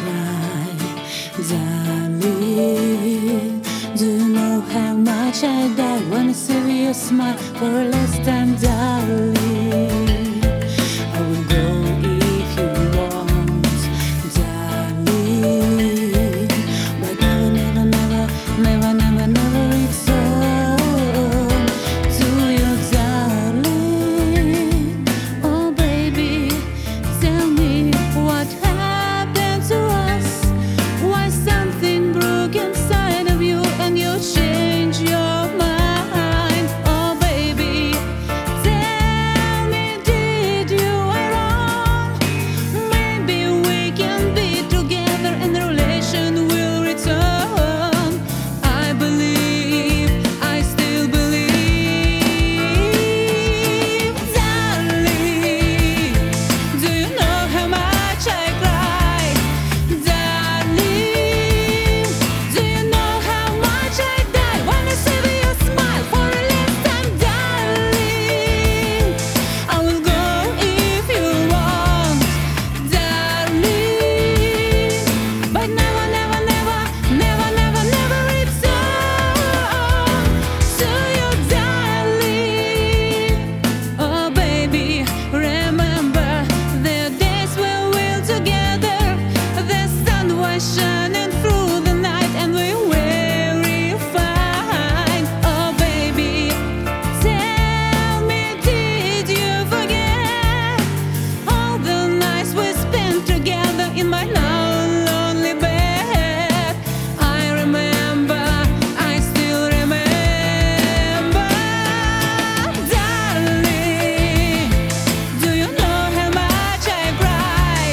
cry, darling. Do you know how much I die when I see your smile for a last time, darling? I will go if you want, darling. But never, never, never, never, never, never return to you, darling. Oh, baby, tell me what happened to us. Why something broke inside of you and you changed your mind? Oh, baby, tell me, did you wrong? Maybe we can be together and the relation will return. I believe, I still believe, darling. Do you know how much I cry, darling? Do you know how much I die when I see your smile for a last time, darling? I will go if you want, darling. But never, never, never, never, never, never return to you, darling. Oh, baby, remember the days we were together. The sun was shining through the night and we were fine. Oh, baby, tell me, did you forget all the nights we spent together in my now lonely bed? I remember, I still remember, darling. Do you know how much I cried,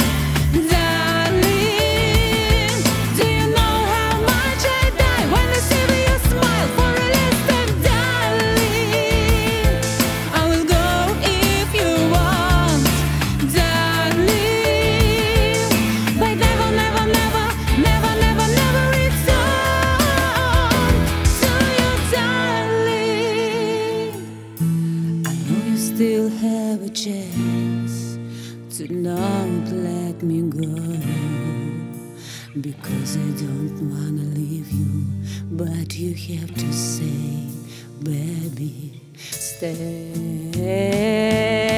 darling? Do you know how much I die when I see your smile for a last time, darling? I will go if you want, darling. But never, never, never, never, never, never return to you, darling. I know you still have a chance to not let me go, because I don't wanna leave you, but you have to say, baby, stay.